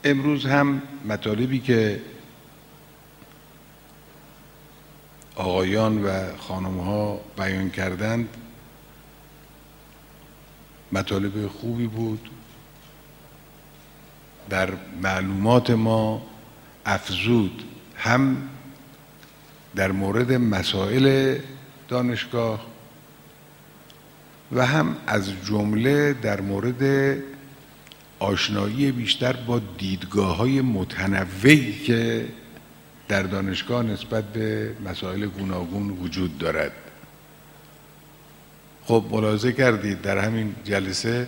امروز هم مطالبی که آقایان و خانم‌ها بیان کردند مطالب خوبی بود، در معلومات ما افزود، هم در مورد مسائل دانشگاه و هم از جمله در مورد آشنایی بیشتر با دیدگاه‌های متنوعی که در دانشگاه نسبت به مسائل گوناگون وجود دارد. خب ملاحظه کردید در همین جلسه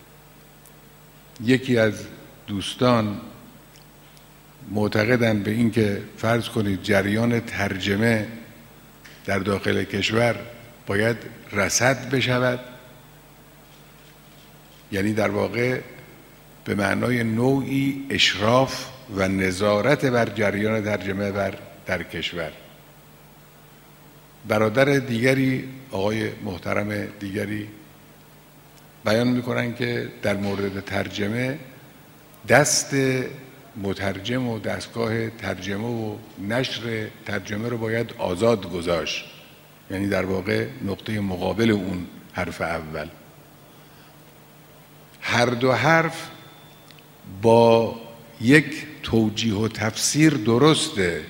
یکی از دوستان معتقدند به این که فرض کنید جریان ترجمه در داخل کشور باید رصد بشود، یعنی در واقع به معنای نوعی اشراف و نظارت بر جریان ترجمه در کشور. برادر دیگری، آقای محترم دیگری بیان میکنن که در مورد ترجمه دست مترجم و دستگاه ترجمه و نشر ترجمه رو باید آزاد گذاشت، یعنی در واقع نقطه مقابل اون حرف اول. هر دو حرف با یک توجیه و تفسیر درسته،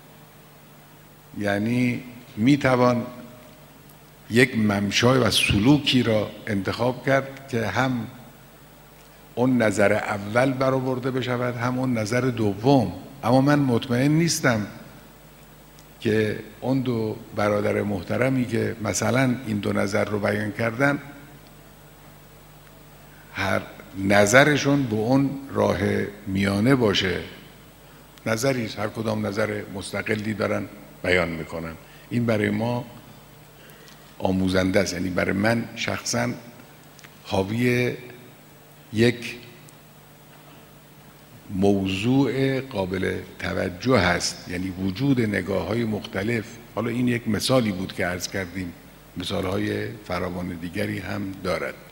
یعنی میتوان یک ممشای و سلوکی را انتخاب کرد که هم اون نظر اول برآورده بشود هم اون نظر دوم. اما من مطمئن نیستم که اون دو برادر محترمی که مثلا این دو نظر رو بیان کردن هر نظرشون به اون راه میانه باشه. نظری هر کدام نظر مستقلی دارن بیان میکنن. این برای ما آموزنده است، یعنی برای من شخصا حاوی یک موضوع قابل توجه هست، یعنی وجود نگاه‌های مختلف. حالا این یک مثالی بود که عرض کردیم، مثال‌های فراوان دیگری هم دارد.